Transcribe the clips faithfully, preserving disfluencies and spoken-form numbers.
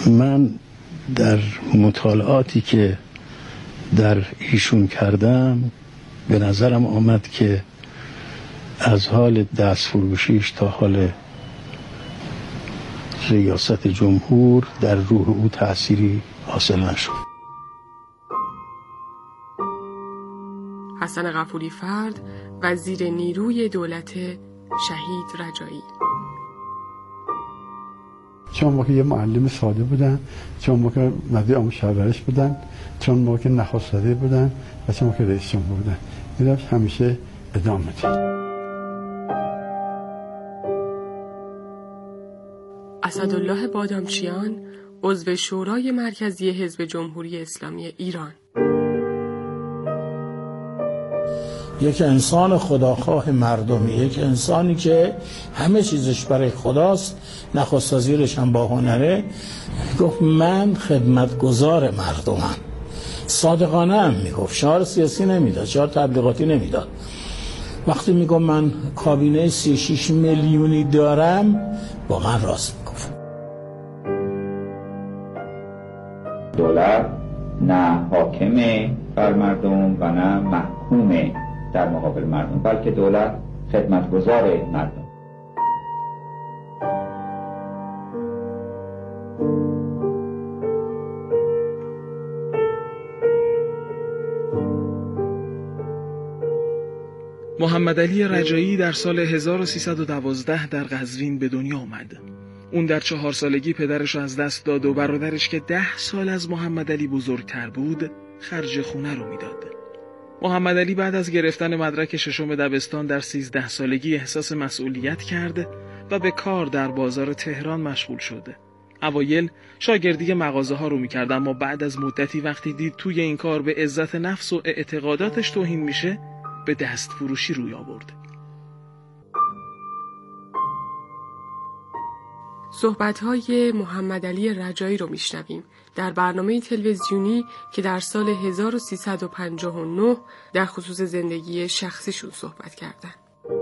من در مطالعاتی که در ایشون کردم به نظرم آمد که از حال دست فروشیش تا حال ریاست جمهور در روح او تأثیری حاصل نشد. حسن غفوری فرد، وزیر نیروی دولت شهید رجایی. چون موقع یه معلم ساده بودن، چون موقع وزیر امور پرورش بودن، چون موقع نخست وزیر بودن و چون موقع رئیس جمهور بودن. اینا همیشه ادامه داد. اسدالله بادامچیان، عضو شورای مرکزی حزب جمهوری اسلامی ایران. یک انسان خداخواه مردمی، یک انسانی که همه چیزش برای خداست، نخست وزیرش هم با هنره. گفت من خدمتگزار مردمم. صادقانه هم میگفت، شعار سیاسی نمیداد، شعار تبلیغاتی نمیداد. وقتی میگم من کابینه سی و شش میلیونی دارم، واقعا راست میگفت. دولت نه حاکمه بر مردم و نه محکومه در مقابل مردم، بلکه دولت خدمتگزار مردم. محمد علی رجایی در سال هزار و سیصد و دوازده در قزوین به دنیا آمد. اون در چهار سالگی پدرش از دست داد و برادرش که ده سال از محمد علی بزرگتر بود خرج خونه رو میداد. محمد علی بعد از گرفتن مدرک ششم دبستان در سیزده سالگی احساس مسئولیت کرد و به کار در بازار تهران مشغول شد. اوایل شاگردی مغازه ها رو میکرد، اما بعد از مدتی وقتی دید توی این کار به عزت نفس و اعتقاداتش توهین میشه، به دست فروشی روی آورد. صحبت‌های محمد علی رجایی رو میشنویم در برنامه تلویزیونی که در سال هزار و سیصد و پنجاه و نه در خصوص زندگی شخصیشون صحبت کردن.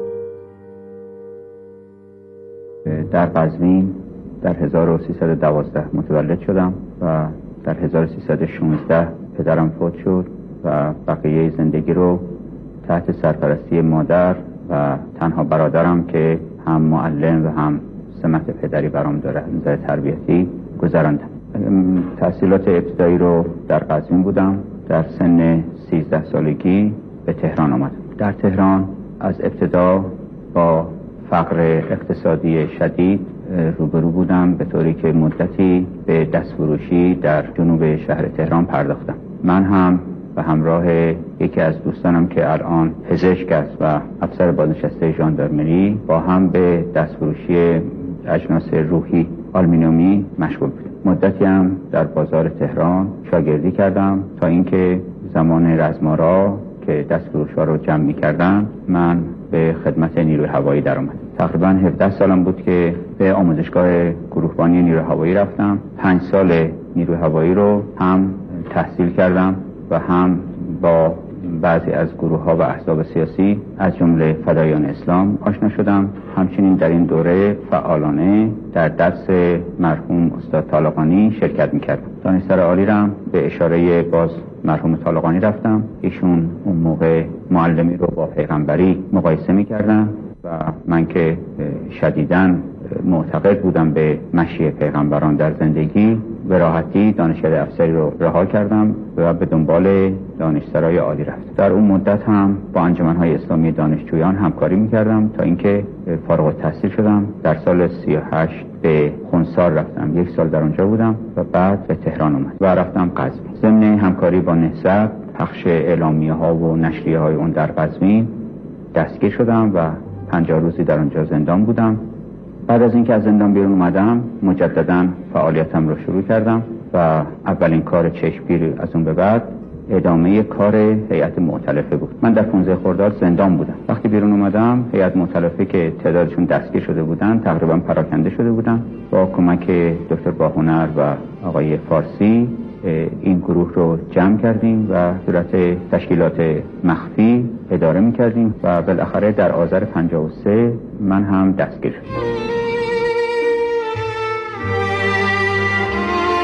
در قزوین در هزار و سیصد و دوازده متولد شدم و در هزار و سیصد و شانزده پدرم فوت شد و بقیه زندگی رو تحت سرپرستی مادر و تنها برادرم که هم معلم و هم سمت پدری برام داره نظر تربیتی گذراندم. تحصیلات ابتدایی رو در قزوین بودم. در سن سیزده سالگی به تهران آمدم. در تهران از ابتدا با فقر اقتصادی شدید روبرو بودم، به طوری که مدتی به دستفروشی در جنوب شهر تهران پرداختم. من هم و همراه یکی از دوستانم که الان پزشک است و افسر بازنشسته ژاندارمری با هم به دستفروشی اجناس روحی آلومینیومی مشغول بودیم. مدتی هم در بازار تهران شاگردی کردم تا اینکه زمان رزمارا که دستفروش‌ها رو جمع می‌کردن من به خدمت نیروی هوایی درآمدم. تقریباً هفده سالم بود که به آموزشگاه گروهبانی نیروی هوایی رفتم. پنج سال نیروی هوایی رو هم تحصیل کردم و هم با بعضی از گروه‌ها و احزاب سیاسی از جمله فدایان اسلام آشنا شدم. همچنین در این دوره فعالانه در درس مرحوم استاد طالقانی شرکت می‌کردم. دانشسر عالی رم به اشاره باز مرحوم طالقانی رفتم. ایشون اون موقع معلمی رو با پیغمبری مقایسه می‌کردن و من که شدیداً معتقد بودم به مشی پیغمبران در زندگی، به راحتی دانشکده افسری رو رها کردم و به دنبال دانشسرای عالی رفتم. در اون مدت هم با انجمن‌های اسلامی دانشجویان همکاری می‌کردم تا اینکه فارغ التحصیل شدم. در سال سی و هشت به خونسار رفتم، یک سال در اونجا بودم و بعد به تهران اومدم و رفتم قزوین. ضمن همکاری با نهضت، پخش اعلامیه‌ها و نشریه‌های اون در قزوین دستگیر شدم و پنجاه روزی در اونجا زندان بودم. بعد از اینکه از زندان بیرون اومدم مجددا فعالیتم رو شروع کردم و اولین کار چشمگیری از اون به بعد ادامه کار هیئت مؤتلفه بود. من در پانزده خرداد زندان بودم. وقتی بیرون اومدم هیئت مؤتلفه که تعدادشون دستگیر شده بودن تقریبا پراکنده شده بودن. با کمک دکتر باهنر و آقای فارسی این گروه رو جمع کردیم و صورت تشکیلات مخفی اداره می‌کردیم و بالاخره در آذر پنجاه و سه من هم دستگیر شدم.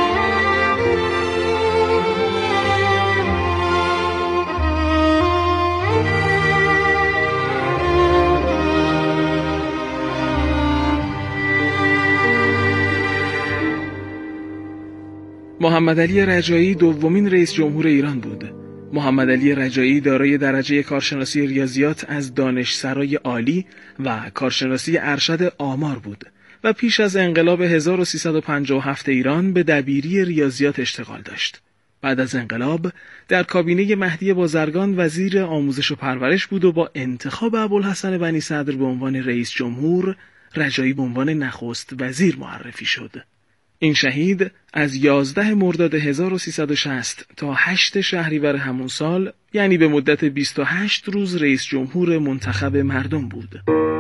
محمدعلی رجایی دومین رئیس جمهور ایران بود. محمدعلی رجایی دارای درجه کارشناسی ریاضیات از دانشسرای عالی و کارشناسی ارشد آمار بود و پیش از انقلاب هزار و سیصد و پنجاه و هفت ایران به دبیری ریاضیات اشتغال داشت. بعد از انقلاب در کابینه مهدی بازرگان وزیر آموزش و پرورش بود و با انتخاب ابوالحسن بنی صدر به عنوان رئیس جمهور، رجایی به عنوان نخست وزیر معرفی شد. این شهید از یازده مرداد هزار و سیصد و شصت تا هشت شهریور همون سال، یعنی به مدت بیست و هشت روز رئیس جمهور منتخب مردم بود.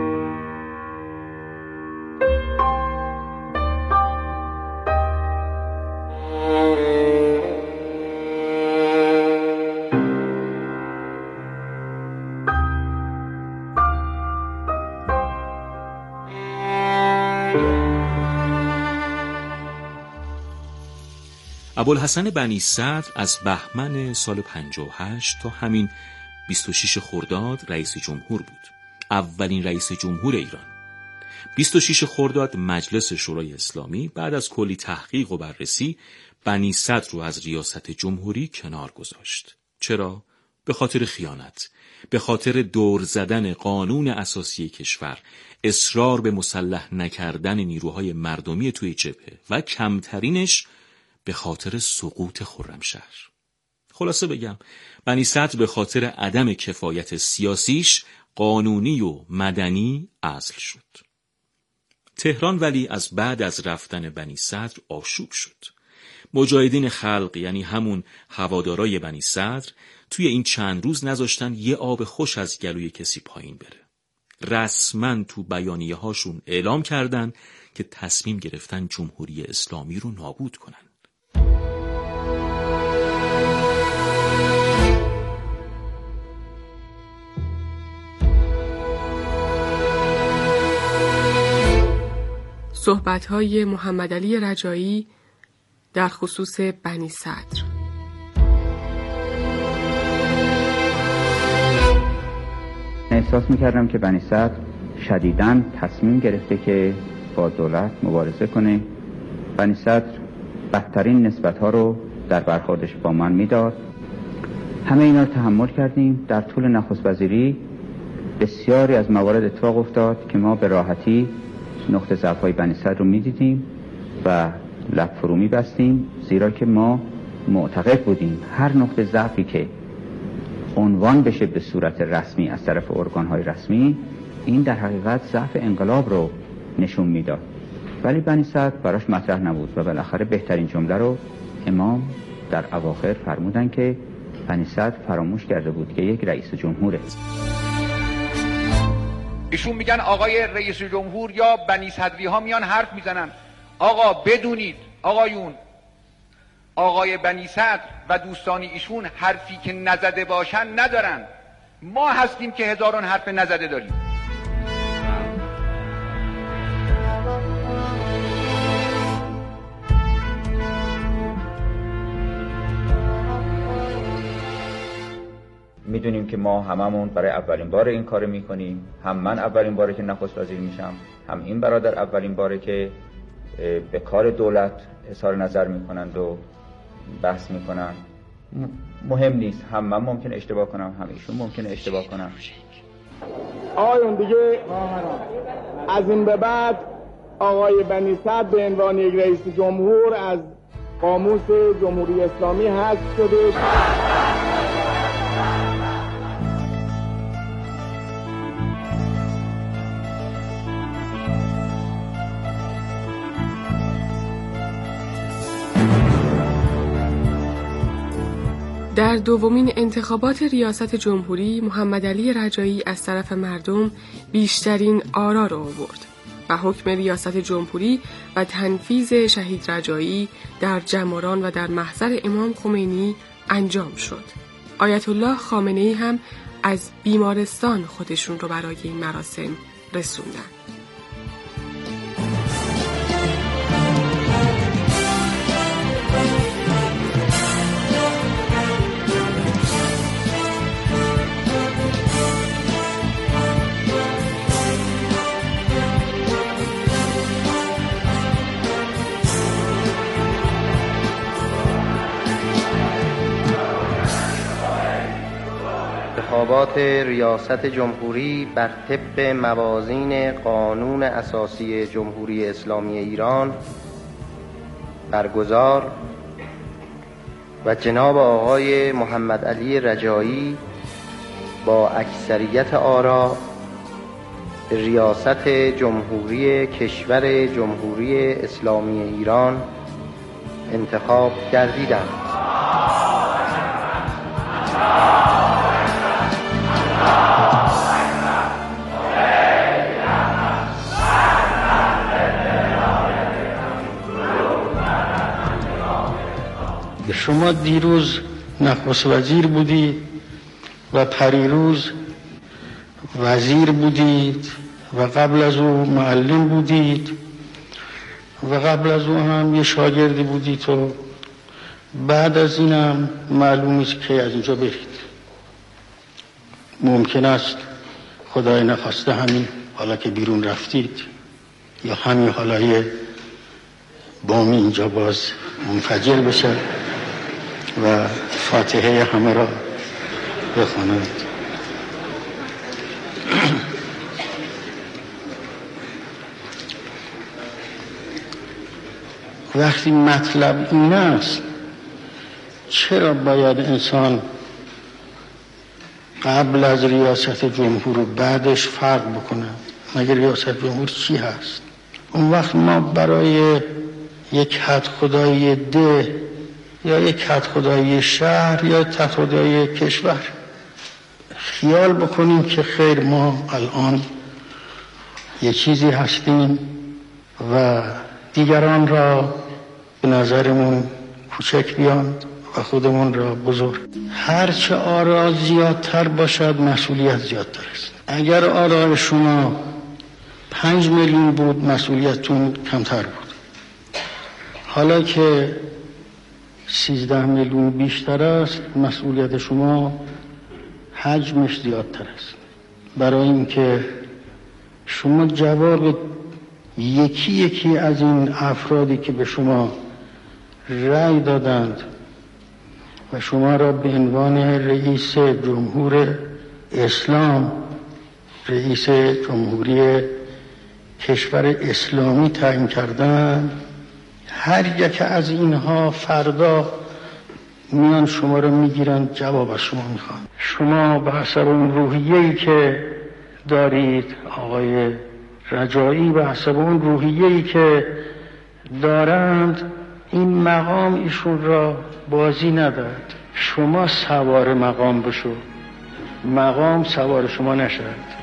ابوالحسن بنی صدر از بهمن سال پنجاه و هشت تا همین بیست و شش خرداد رئیس جمهور بود. اولین رئیس جمهور ایران. بیست و شش خرداد مجلس شورای اسلامی بعد از کلی تحقیق و بررسی بنی صدر رو از ریاست جمهوری کنار گذاشت. چرا؟ به خاطر خیانت، به خاطر دور زدن قانون اساسی کشور، اصرار به مسلح نکردن نیروهای مردمی توی جبهه و کمترینش به خاطر سقوط خرمشهر. خلاصه بگم بنی صدر به خاطر عدم کفایت سیاسیش قانونی و مدنی عزل شد. تهران ولی از بعد از رفتن بنی صدر آشوب شد. مجاهدین خلق، یعنی همون هوادارای بنی صدر، توی این چند روز نذاشتن یه آب خوش از گلوی کسی پایین بره. رسما تو بیانیه هاشون اعلام کردن که تصمیم گرفتن جمهوری اسلامی رو نابود کنن. صحبت‌های محمدعلی رجایی در خصوص بنی صدر. احساس می‌کردم که بنی صدر شدیداً تصمیم گرفته که با دولت مبارزه کنه. بنی صدر بدترین نسبت‌ها رو در برخوردش با من میداد. همه اینا رو تحمل کردیم. در طول نخست وزیری بسیاری از موارد اتفاق افتاد که ما به راحتی نقطه ضعف‌های بنی صدر رو می‌دیدیم و لب فرو می‌بستیم، زیرا که ما معتقد بودیم هر نقطه ضعفی که عنوان بشه به صورت رسمی از طرف ارگان‌های رسمی، این در حقیقت ضعف انقلاب رو نشون میداد. ولی بنی صدر براش مطرح نبود و بالاخره بهترین جمله رو امام در اواخر فرمودن که بنی صدر فراموش کرده بود که یک رئیس جمهوره. ایشون میگن آقای رئیس جمهور یا بنی صدری ها میان حرف میزنن. آقا بدونید آقایون، آقای بنی صدر و دوستان ایشون حرفی که نزده باشن ندارن. ما هستیم که هزاران حرف نزده داریم. میدونیم که ما هممون برای اولین بار این کار میکنیم. هم من اولین باره که نخست وزیر میشم، هم این برادر اولین باره که به کار دولت اظهار نظر میکنند و بحث میکنن. مهم نیست، هم من ممکن اشتباه کنم، هم ایشون ممکن اشتباه کنم. آقایون دیگه از این به بعد آقای بنی صدر به عنوان یک رئیس جمهور از قاموس جمهوری اسلامی حذف شده. در دومین انتخابات ریاست جمهوری محمدعلی رجایی از طرف مردم بیشترین آرا را آورد و حکم ریاست جمهوری و تنفیذ شهید رجایی در جماران و در محضر امام خمینی انجام شد. آیت الله خامنه‌ای هم از بیمارستان خودشون رو برای این مراسم رسوندن. انتخابات ریاست جمهوری بر طبق موازین قانون اساسی جمهوری اسلامی ایران برگزار و جناب آقای محمد علی رجایی با اکثریت آرا به ریاست جمهوری کشور جمهوری اسلامی ایران انتخاب گردیدند. شما دیروز نخست وزیر بودید و پریروز وزیر بودید و قبل از او معلم بودید و قبل از او هم یه شاگردی بودید و بعد از این هم معلوم نیست که از اینجا برید. ممکن است خدای نخواسته همین حالا که بیرون رفتید یا همین حالا بامی اینجا باز منفجر بشه و فاتحه همه را بخواند. وقتی مطلب این است چرا باید انسان قبل از ریاست جمهور و بعدش فرق بکنه؟ مگر ریاست جمهور چی هست؟ اون وقت ما برای یک حد خدایی ده یا یک حد خدایی شهر یا یک حد خدایی کشور خیال بکنیم که خیر ما الان یه چیزی هستیم و دیگران را به نظرمون کوچک بیان و خودمون را بزرگ. هرچه آرا زیادتر باشد مسئولیت زیادتر است. اگر آرای شما پنج میلیون بود مسئولیتتون کمتر بود. حالا که سیزده میلیون بیشتر است مسئولیت شما حجمش زیادتر است، برای اینکه شما جواب یکی یکی از این افرادی که به شما رأی دادند و شما را به عنوان رئیس جمهور اسلام، رئیس جمهوری کشور اسلامی تعیین کردند، هر یک از اینها فردا میان شما رو میگیرن جواب از شما میخوان. شما به حسب اون روحیه‌ای که دارید، آقای رجایی به حسب اون روحیه‌ای که دارند، این مقام ایشون را بازی نداد. شما سوار مقام بشو، مقام سوار شما نشد.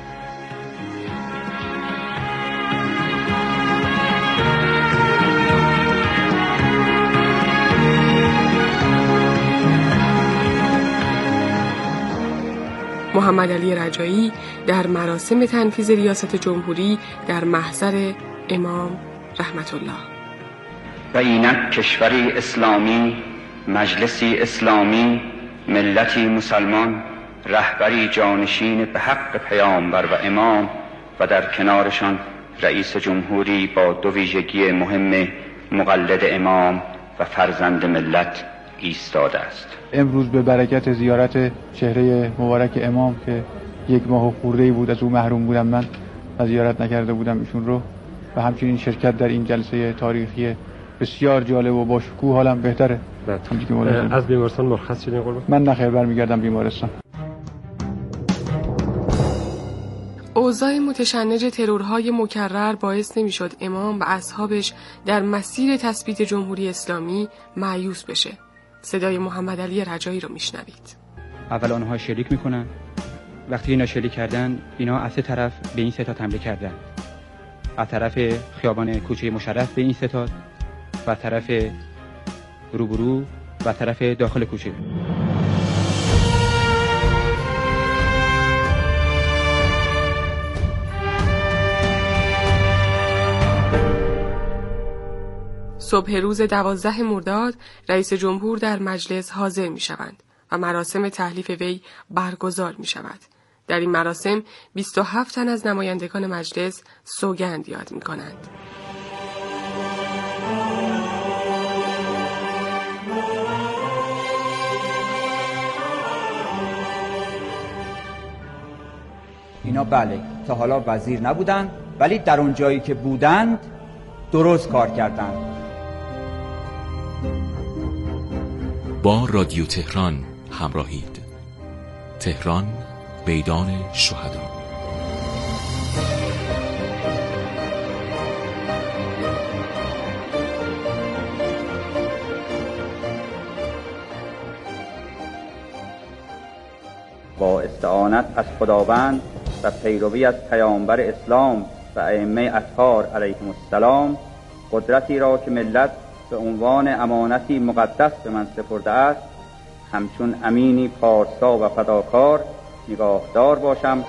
محمد علی رجایی در مراسم تنفیذ ریاست جمهوری در محضر امام رحمت الله. و اینک کشوری اسلامی، مجلسی اسلامی، ملتی مسلمان، رهبری جانشین به حق پیامبر و امام و در کنارشان رئیس جمهوری با دو ویژگی مهم، مقلد امام و فرزند ملت ایستاده است. امروز به برکت زیارت چهره مبارک امام که یک ماه و خورده‌ای بود از او محروم بودم، من و زیارت نکرده بودم ایشون رو، و همچنین شرکت در این جلسه تاریخی بسیار جالب و با شکوه حالم بهتره. از بیمارستان مرخص شدین قربان؟ من نخیر برمیگردم بیمارستان. اوضاع متشنج ترورهای مکرر باعث نمیشد امام و اصحابش در مسیر تثبیت جمهوری اسلامی مایوس بشه. صدای محمد علی رجایی رو میشنوید. اول آنها شلیک میکنن، وقتی اینا شلیک کردن اینا از سه طرف به این ستاد حمله کردن، از طرف خیابان کوچه مشرف به این ستاد و از طرف روبرو و از طرف داخل کوچه. صبح روز دوازده مرداد رئیس جمهور در مجلس حاضر می شوند و مراسم تحلیف وی برگزار می شود. در این مراسم بیست و هفت تن از نمایندگان مجلس سوگند یاد می کنند. اینا بله تا حالا وزیر نبودن، ولی در اون جایی که بودند درست کار کردند. با رادیو تهران همراهید. تهران، میدان شهدا. با استعانت از خداوند و پیروی از پیامبر اسلام و ائمه اطهار علیهم السلام، قدرتی را که ملت به عنوان امانتی مقدس به من سپرده است همچون امینی پارسا و فداکار نگاهدار باشم.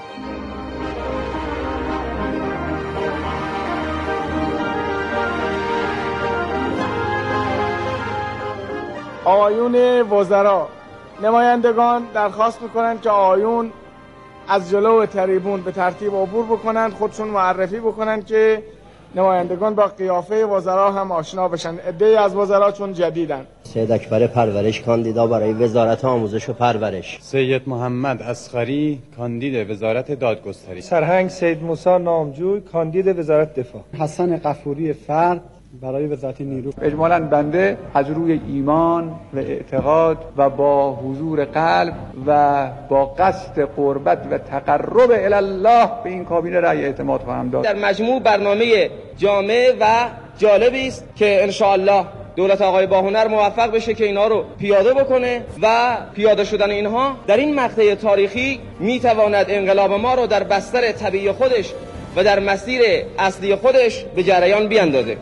آقایون وزرا، نمایندگان درخواست میکنند که آقایون از جلو تریبون به ترتیب عبور بکنند، خودشون معرفی بکنند که نمایندگان با قیافه وزرا هم آشنا بشن. عده‌ای از وزرا چون جدیدن. سید اکبر پرورش کاندیدا برای وزارت آموزش و پرورش. سید محمد اصغری کاندید وزارت دادگستری. سرهنگ سید موسی نامجوی کاندید وزارت دفاع. حسن غفوری فرد برای وزارت نیرو. اجمالاً بنده از روی ایمان و اعتقاد و با حضور قلب و با قصد قربت و تقرب الی الله به این کابینه رأی اعتماد خواهم داد. در مجموع برنامه جامع و جالبی است که ان شاء الله دولت آقای باهنر موفق بشه که اینا رو پیاده بکنه و پیاده شدن اینها در این مقطع تاریخی میتواند انقلاب ما رو در بستر طبیعی خودش و در مسیر اصلی خودش به جریان بیاندازه.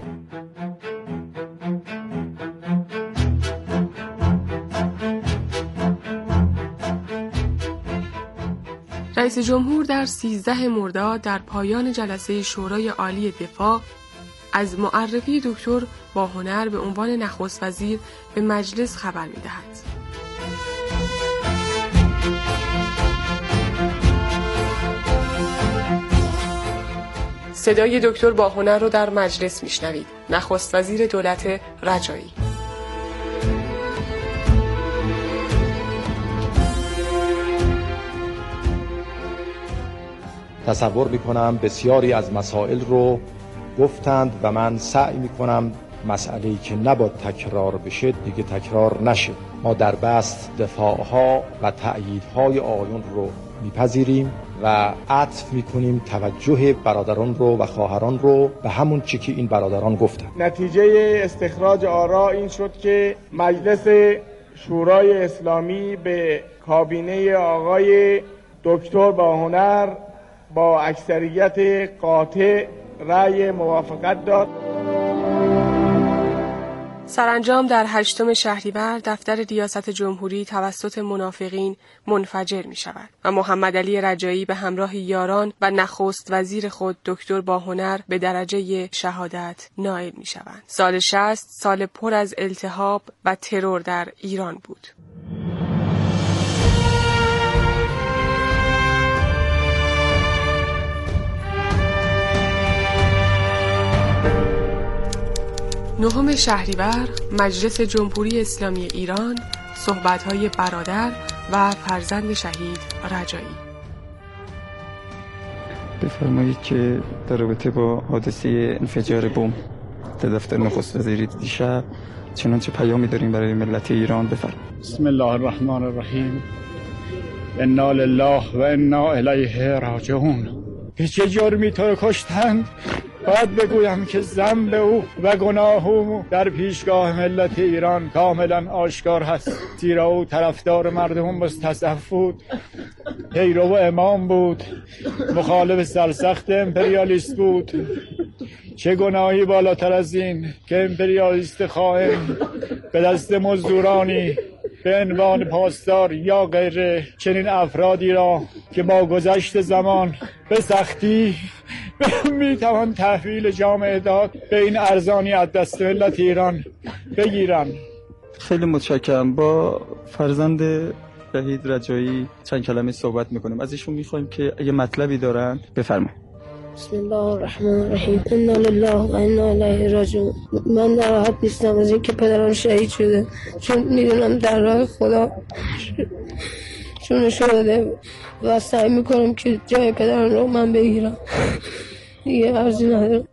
رئیس جمهور در سیزده مرداد در پایان جلسه شورای عالی دفاع از معرفی دکتر باهنر به عنوان نخست وزیر به مجلس خبر می‌دهد. صدای دکتر باهنر رو در مجلس میشنوید. نخست وزیر دولت رجایی. تصور میکنم بسیاری از مسائل رو گفتند و من سعی میکنم مسئله‌ای که نباید تکرار بشه دیگه تکرار نشه. ما در بست دفاعها و تأییدهای آقایون رو میپذیریم و عطف میکنیم توجه برادران رو و خواهران رو به همون چی که این برادران گفتن. نتیجه استخراج آرا این شد که مجلس شورای اسلامی به کابینه آقای دکتر باهنر با اکثریت قاطع رأی موافقت داد. سرانجام در هشتم شهریور دفتر ریاست جمهوری توسط منافقین منفجر می شود و محمد علی رجایی به همراه یاران و نخست وزیر خود دکتر باهنر به درجه شهادت نائل می شوند. سال شصت سال پر از التهاب و ترور در ایران بود. نهم شهریور مجلس جمهوری اسلامی ایران صحبت‌های برادر و فرزند شهید رجایی. بفرمایید که در رابطه با حادثه انفجار بمب در دفتر نخست وزیری دیشب چنانچه پیامی داریم برای ملت ایران. بفرمایید. بسم الله الرحمن الرحیم. انا لله و انا الیه راجعون. به چه جرمی تو رو کشتند؟ باید بگویم که ذنب او و گناه او در پیشگاه ملت ایران کاملا آشکار هست، زیرا او طرفدار مردم مستصف بود، پیرو امام بود، مخالف سرسخت امپریالیست بود. چه گناهی بالاتر از این که امپریالیست خائن به دست مزدورانی به عنوان پاسدار یا غیره چنین افرادی را که با گذشت زمان به سختی میتوان تحویل جامعه داد به این ارزانی از دست ملت ایران بگیرن. خیلی متشکرم. با فرزند شهید رجایی چند کلمه صحبت میکنیم. از ایشون میخوایم که اگه مطلبی دارن بفرمایید. بسم الله الرحمن الرحیم. انا لله و انا الیه راجعون. من ناراحت نیستم از اینکه پدرم شهید شده، چون میدونم در راه خدا جونشو داده و سعی میکنم که جای پدرم رو من بگیرم. دیگه ارزی ندارم.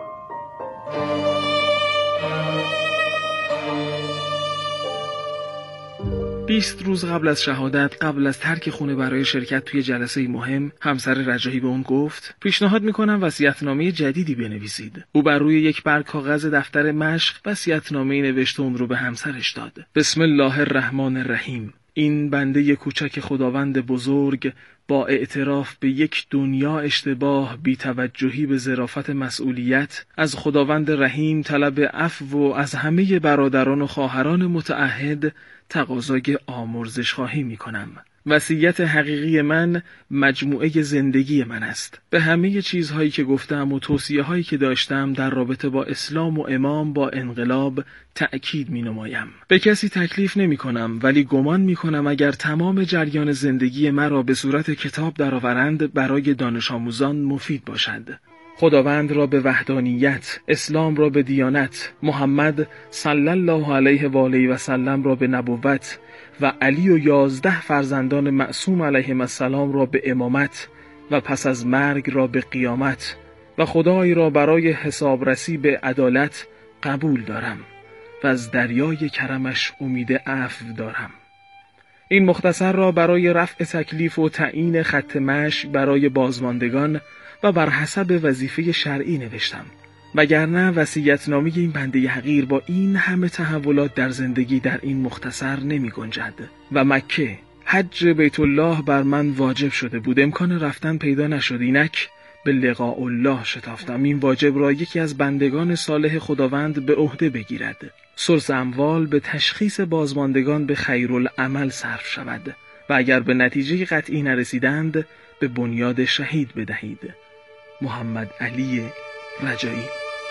بیست روز قبل از شهادت، قبل از ترک خونه برای شرکت توی جلسه مهم، همسر رجایی به اون گفت پیشنهاد میکنم وصیت‌نامه جدیدی بنویسید. او بر روی یک برگ کاغذ دفتر مشق وصیت‌نامه‌ای نوشت و اون رو به همسرش داد. بسم الله الرحمن الرحیم. این بنده کوچک خداوند بزرگ با اعتراف به یک دنیا اشتباه، بی‌توجهی به ظرافت مسئولیت، از خداوند رحیم طلب عفو و از همه برادران و خواهران متعهد تقاضای آمرزش خواهی می کنم. وصیت حقیقی من مجموعه زندگی من است. به همه چیزهایی که گفتم و توصیه هایی که داشتم در رابطه با اسلام و امام با انقلاب تأکید می نمایم. به کسی تکلیف نمی کنم، ولی گمان می کنم اگر تمام جریان زندگی مرا به صورت کتاب درآورند برای دانش آموزان مفید باشد. خداوند را به وحدانیت، اسلام را به دیانت، محمد صلی الله علیه و آله و سلم را به نبوت و علی و یازده فرزندان معصوم علیهم السلام را به امامت و پس از مرگ را به قیامت و خدای را برای حسابرسی به عدالت قبول دارم و از دریای کرمش امید عفو دارم. این مختصر را برای رفع تکلیف و تعیین خط مشی برای بازماندگان و بر حسب وظیفه شرعی نوشتم، وگرنه وصیت‌نامه این بنده حقیر با این همه تحولات در زندگی در این مختصر نمی گنجد. و مکه، حج بیت الله بر من واجب شده بود، امکان رفتن پیدا نشد، اینک به لقاء الله شتافتم. این واجب را یکی از بندگان صالح خداوند به عهده بگیرد. ثلث اموال به تشخیص بازماندگان به خیرالعمل صرف شود و اگر به نتیجه قطعی نرسیدند به بنیاد شهید بدهید. محمد علی رجایی.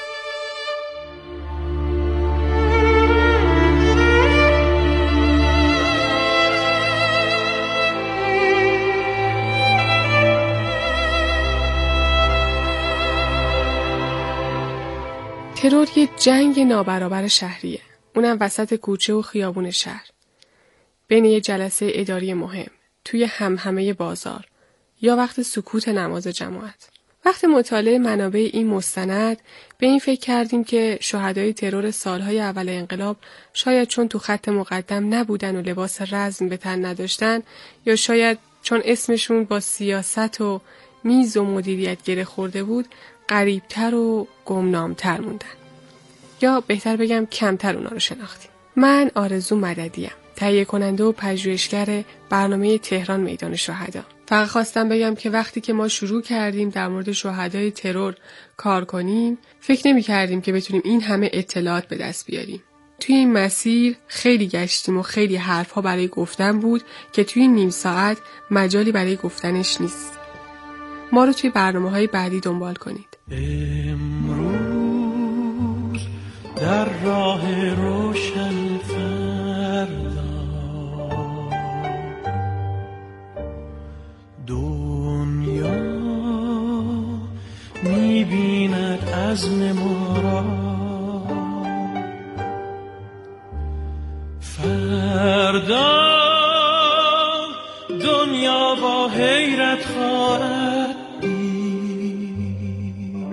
ترور یه جنگ نابرابر شهریه، اونم وسط کوچه و خیابون شهر، بین یه جلسه اداری مهم، توی همهمه بازار یا وقت سکوت نماز جماعت. وقت مطالعه منابع این مستند به این فکر کردیم که شهدای ترور سالهای اول انقلاب شاید چون تو خط مقدم نبودن و لباس رزم به تن نداشتن، یا شاید چون اسمشون با سیاست و میز و مدیریت گره خورده بود غریبتر و گمنامتر موندن، یا بهتر بگم کمتر اونا رو شناختیم. من آرزو مددیم، تهیه کننده و پژوهشگر برنامه تهران میدان شهدا. فقط خواستم بگم که وقتی که ما شروع کردیم در مورد شهدای ترور کار کنیم، فکر نمی کردیم که بتونیم این همه اطلاعات به دست بیاریم. توی این مسیر خیلی گشتیم و خیلی حرفها برای گفتن بود که توی نیم ساعت مجالی برای گفتنش نیست. ما رو توی برنامه‌های بعدی دنبال کنید. امروز در راه روشن فردا دنیا می‌بیند عزم ما را، فردا دنیا با حیرت خواهد دید.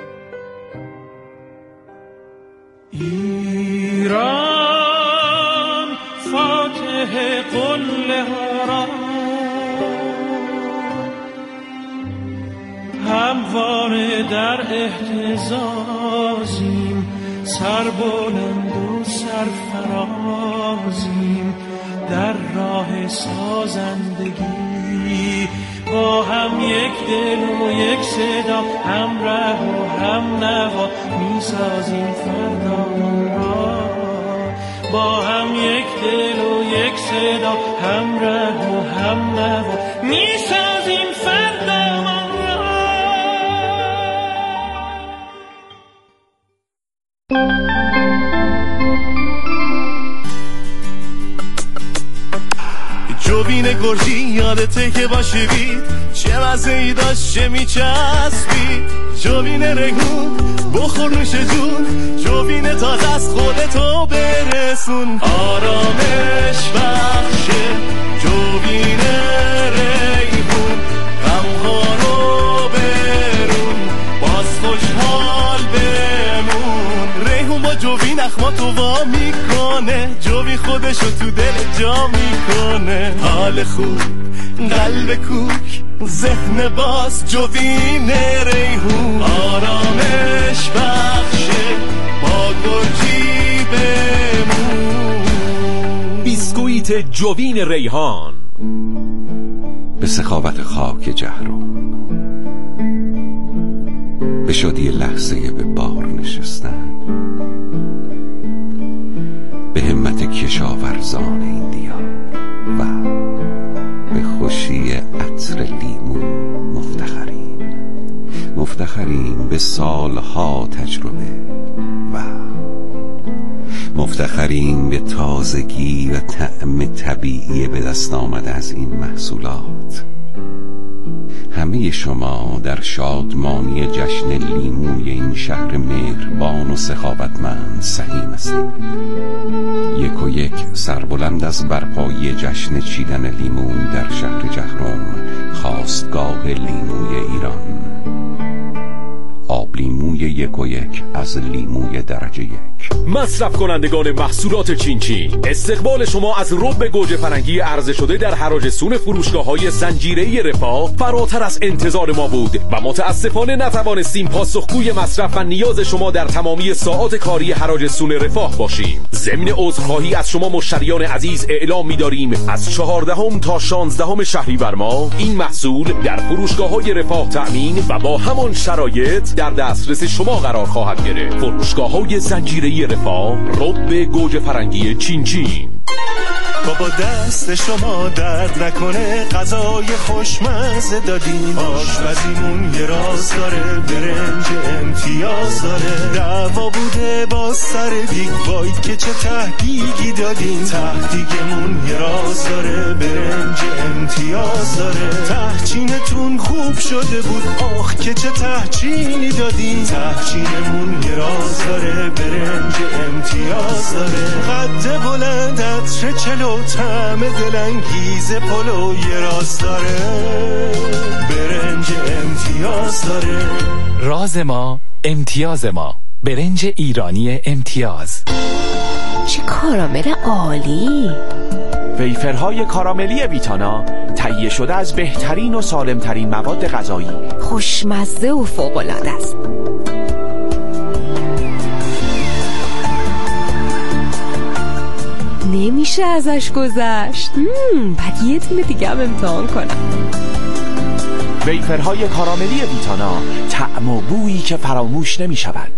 ایران فاتح قله ها را همواره در اهتزازیم، سربلند و سرفرازیم در راه سازندگی، با هم یک دل و یک صدا، هم ره و هم نوا میسازیم فردامان را. با هم یک دل و یک صدا، هم ره و هم نوا میسازیم فردامان را. جوبین گرجی یادته که با شوید چه مزه ای داشت، چه میچسبی. جوبین رگون بخور نوش جون، جوبین تازه از خودتو برسون، آرامش بخشه جوبین میکنه، جوی خودشو تو دل جا میکنه. حال خوب، قلب کوک، ذهن باز، جوین ریحون آرامش بخشه با گرجی بمون. بیسکویت جوین ریحان به سخاوت خاک جهرم، به شادی لحظه به بار نشستن، به همت کشاورزان این دیار و به خوشی عطر لیمو مفتخریم. مفتخریم به سالها تجربه و مفتخریم به تازگی و طعم طبیعی به دست آمده از این محصولات. همه شما در شادمانی جشن لیموی این شهر مهربان و سخاوتمند سهیم هستید. یک و یک سربلند از برپایی جشن چیدن لیمو در شهر جهرم، خاستگاه لیموی ایران. آب لیموی یک و یک از لیموی درجه یک. مصرف کنندگان محصولات چین چین، استقبال شما از رب گوجه فرنگی عرضه شده در حراج سون فروشگاه‌های زنجیره‌ای رفاه فراتر از انتظار ما بود و متاسفانه نتوانستیم پاسخگوی مصرف و نیاز شما در تمامی ساعات کاری حراج سون رفاه باشیم. ضمن عذرخواهی از شما مشتریان عزیز اعلام می‌داریم از چهاردهم تا شانزدهم شهریور ماه این محصول در فروشگاه‌های رفاه تأمین و با همان شرایط در دسترس شما قرار خواهد گرفت. فروشگاه‌های زنجیره‌ای رفاه، رب گوجه فرنگی چین چین. بابا دست شما درد نکنه، غذای خوشمزه دادین، آشپزیمون یه راز داره، برنج امتیاز داره. دعوا بوده با سر دیگ، وای که چه تهدیگی دادین، تهدیگمون یه راز داره، برنج امتیاز داره. تهچینتون خوب شده بود، آخ که چه تهچینی دادین، تهچینمون یه راز داره، برنج امتیاز داره. قد بلند عطر چلو، طعم دلانگیز پلو یه راز داره، برنج امتیاز داره. راز ما امتیاز ما، برنج ایرانی امتیاز. چه کارامل عالی! ویفرهای کاراملی ویتانا، تهیه شده از بهترین و سالمترین مواد غذایی، خوشمزه و فوق‌العاده است. نمیشه ازش گذشت. بعد یه تونه دیگه هم امتحان کنم. ویفرهای کاراملی ویتانا، طعم و بویی که فراموش نمی شود.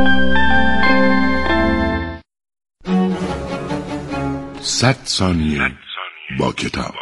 صد ثانیه با کتاب.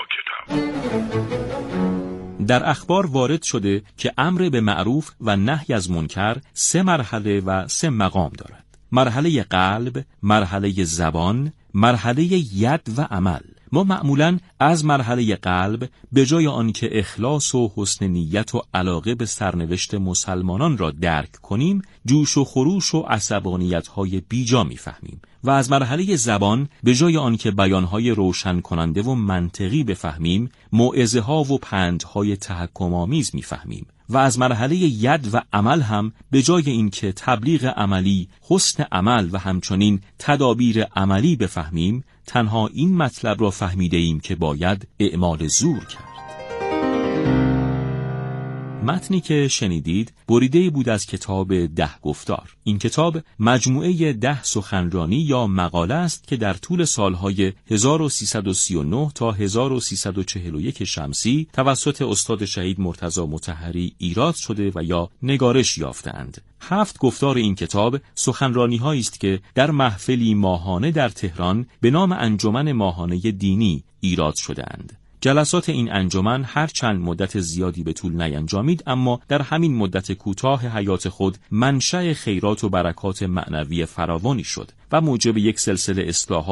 در اخبار وارد شده که امر به معروف و نهی از منکر سه مرحله و سه مقام دارد. مرحله قلب، مرحله زبان، مرحله ید و عمل. ما معمولاً از مرحله قلب به جای آنکه اخلاص و حسن نیت و علاقه به سرنوشت مسلمانان را درک کنیم، جوش و خروش و عصبانیت‌های بیجا می‌فهمیم و از مرحله زبان به جای آنکه بیان‌های روشن کننده و منطقی بفهمیم، موعظه‌ها و پندهای تحکم‌آمیز می‌فهمیم و از مرحله ید و عمل هم به جای اینکه تبلیغ عملی، حسن عمل و همچنین تدابیر عملی بفهمیم، تنها این مطلب را فهمیده ایم که باید اعمال زور کرد. متنی که شنیدید بریده بود از کتاب ده گفتار. این کتاب مجموعه ده سخنرانی یا مقاله است که در طول سالهای هزار و سیصد و سی و نه تا هزار و سیصد و چهل و یک شمسی توسط استاد شهید مرتضی مطهری ایراد شده و یا نگارش یافتند. هفت گفتار این کتاب سخنرانی هایی است که در محفلی ماهانه در تهران به نام انجمن ماهانه دینی ایراد شده‌اند. جلسات این انجمن هر چند مدت زیادی به طول نینجامید، اما در همین مدت کوتاه حیات خود منشأ خیرات و برکات معنوی فراوانی شد و موجب یک سلسله اصلاحات